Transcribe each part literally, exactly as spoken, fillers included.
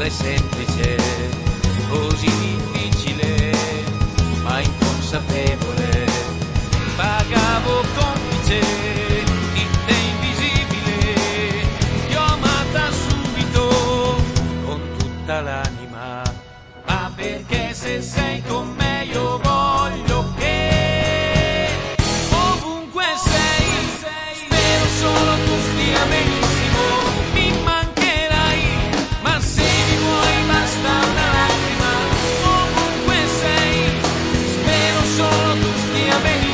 sempre semplice, così difficile, ma inconsapevole. Pagavo complice di te invisibile, ti ho amata subito con tutta l'anima, ma perché se sei con me io voglio che ovunque sei, spero solo tu stia benissimo, mi mancherai, ma se mi vuoi basta una lacrima, ovunque sei, spero solo tu stia benissimo.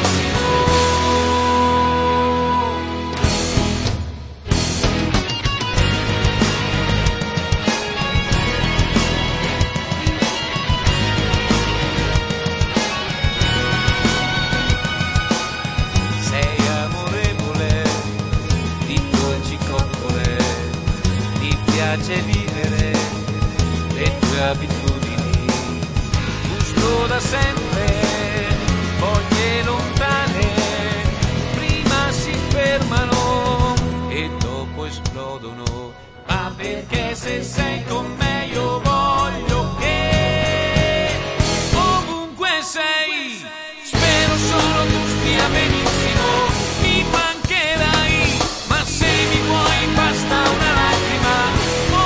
Piace vivere le tue abitudini, gusto da sempre, foglie lontane, prima si fermano e dopo esplodono, ma perché se sei con me io voglio che ovunque sei, spero solo tu stia benissimo, mi mancherai, ma se mi vuoi basta una lacrima.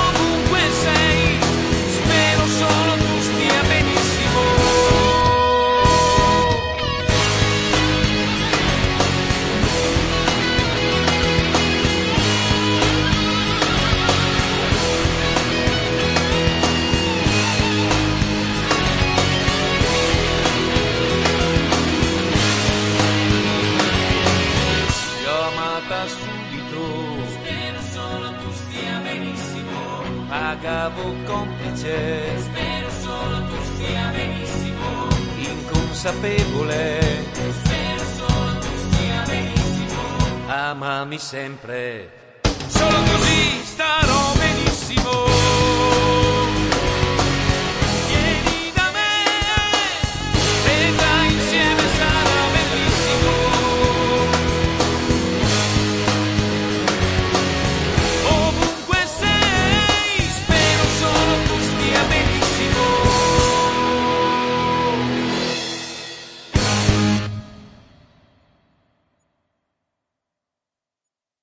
Solo tu stia benissimo. Ti ho amata subito, spero solo tu stia benissimo. Pagavo complice, spero solo tu stia benissimo. Inconsapevole, spero solo tu stia benissimo. Amami sempre, solo così starò benissimo.